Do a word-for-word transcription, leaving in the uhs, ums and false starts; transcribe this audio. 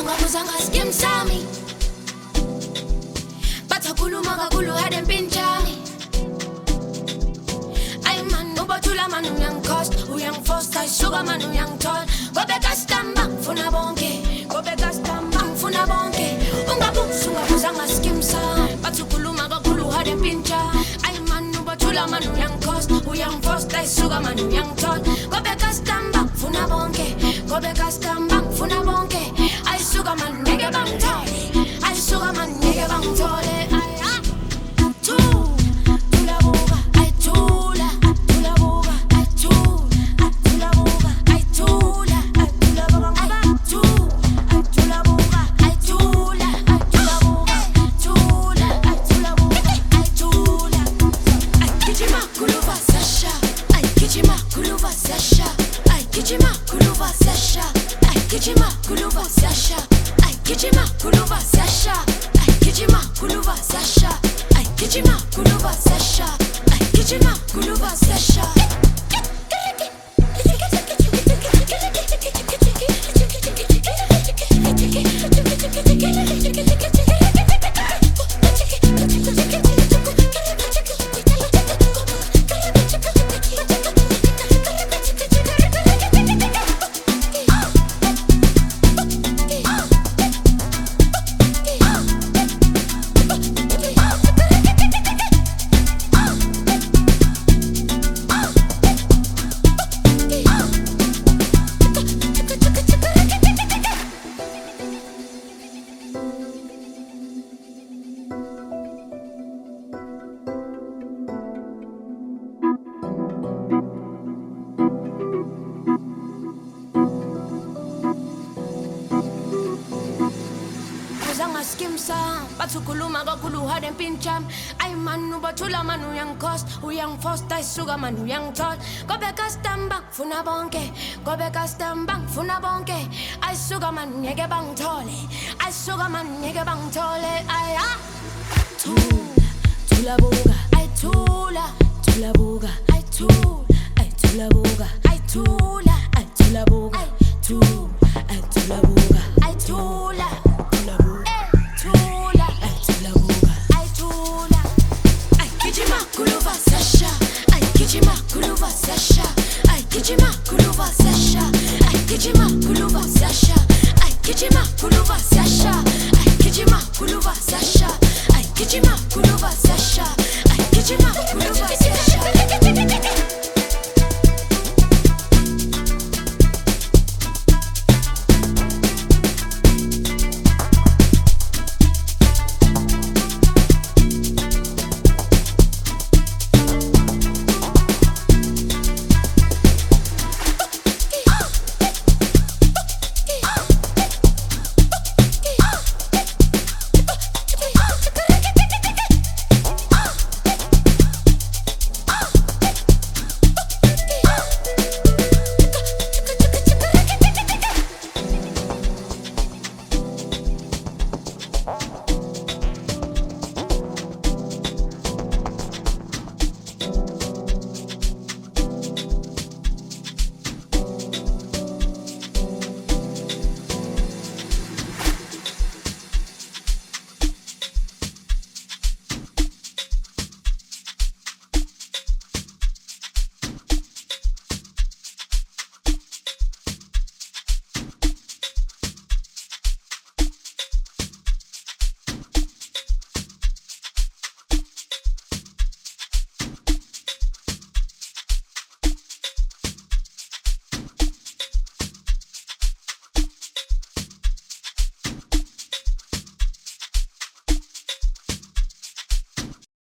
ungabuzanga skim sami batakhuluma kakhulu hade mpinjami ay man ubathula man uyangikhosta uyangifosca isuka man uyangithola ngobe kastamba ngifuna bonke ngobe kastamba ngifuna bonke ungabuzi ungabuzanga skim sami batakhuluma kakhulu hade mpinjami ay man ubathula man uyangikhosta uyangifosca isuka man uyangithola ngobe kastamba ngifuna bonke ngobe kastamba ngifuna bonke ayisuka man ngeke bangithole ayisuka man ngeke bangithole aya tu tula buka ay tula tula buka ay tula tula buka ay tula tula buka ngaba tu tula buka ay tula tula buka tula tula buka ay tula ay kichima kuluva sasha ay kichima kuluva sasha ay kichima kuluva sasha ay kichima kuluva sasha ay kichima kuluva sasha ay kichima kuluva sasha ay kichima kuluva sasha ay kichima kuluva sasha batukhuluma kakhulu hade mpinjami ay man ubathula man uyangikhosta uyangifosca isuka man uyangithola ngobe kastamba ngifuna bonke ngobe kastamba ngifuna bonke ayisuka man ngeke bangithole ayisuka man ngeke bangithole aya thula thula buka ay thula thula buka ay thula ay thula buka ay thula ay thula buka ay thula ay thula buka ay thula kichima kuluva sasha ay kichima kuluva sasha ay kichima kuluva sasha ay kichima kuluva sasha ay kichima kuluva sasha ay kichima kuluva sasha ay kichima kuluva sasha ay kichima kuluva sasha